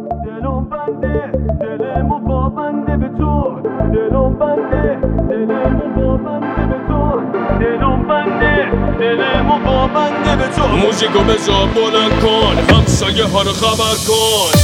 دلم بنده دلمو وابنده به تو دلم بنده دلمو وابنده به تو دلم بنده دلمو وابنده به تو موزیکو بذار بلند کن همسایه ها رو خبر کن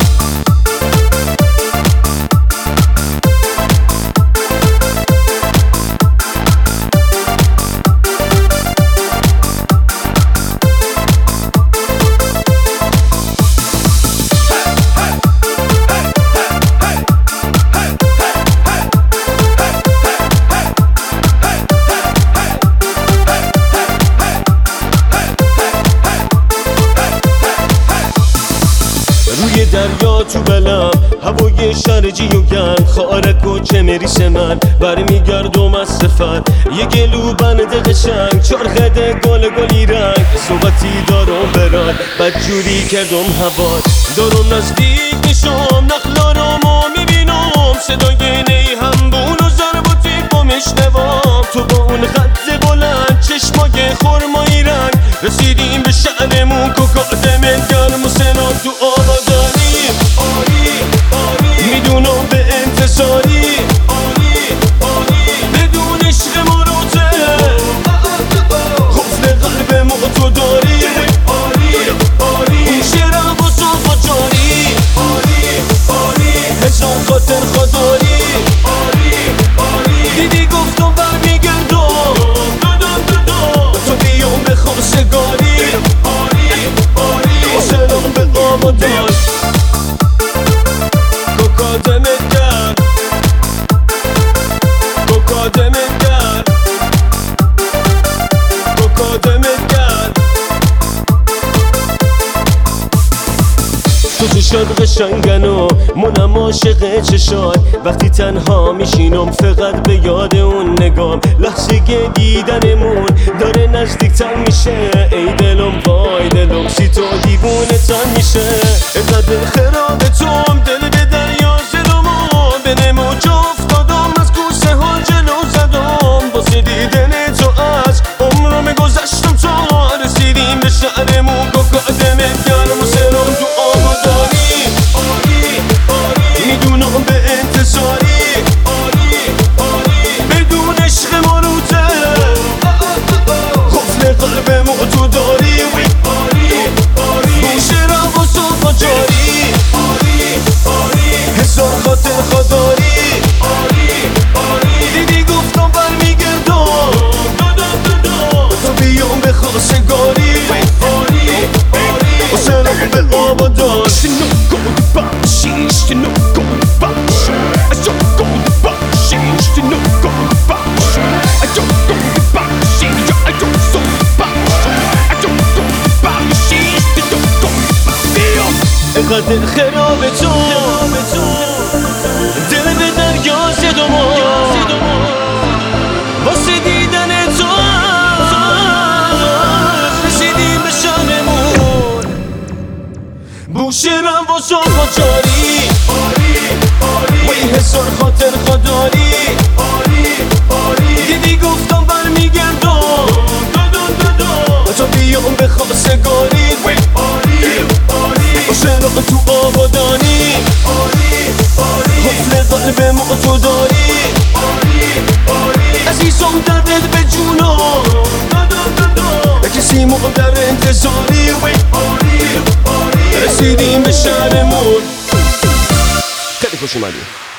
روی دریا تو بلم هوای شرجی و گرم خارک و چمریس من برمیگردم از سفر یه گلو بنده قشنگ چارخده گلی رنگ صحبتی دارم برن بدجوری کردم هوا دارم نزدیک میشم نخلارمو میبینم صدای نی همبون و ضرب و تیپ و میشنوم تو با اون خط بلند چشمای خرمایی رنگ رسیدیم به شهرمون کوکادم گرم و سنان تو آبادانی میدونم به انتصاری بدون عشق مراته خفل قلب ما تو داری شرم و صفا جاری هزار خاطر خداری دیدی گفتم برمیگردم تو بیام به خواستگاری سلام به آبادان کوکادمت کرد کوکادمت کرد کوکادمت کرد تو چشات قشنگن و منم عاشق چشات وقتی تنها میشینم فقط به یاد اون نگام لحظه دیدنمون داره نزدیکتر میشه ای دلم وای دلم سی تو دیوونه تن میشه ازت دل خراب توم دل به دریا زدم و به نمو جا افتادم از کوسه ها جلو زدم واسه دیدن تو از عمرم گذشتم تا رسیدیم به شهرمون کوکادمت گرم و سرم تو آبادانی میدونم به انتصاری بدون عشق مروته خفل قلب ما تو داری شرم و صفا جاری هزار خاطر خداری دیدی گفتم برمیگردم تو بیام به خواستگاری و سلام به آبادان اینقدر خراب تو دل به دریا زدم واسه دیدن تو رسیدیم به شهرمون بوشرم و صفا جاری وی هزار خاطر خداری دیدی گفتم برمیگردم تو بیام به خواستگاری سلام تو آبادانی خفل قلب ما تو داری عزیزم دردت به جونم کسی ما در انتظاری رسیدیم به شهرمون خیلی خوش اومدی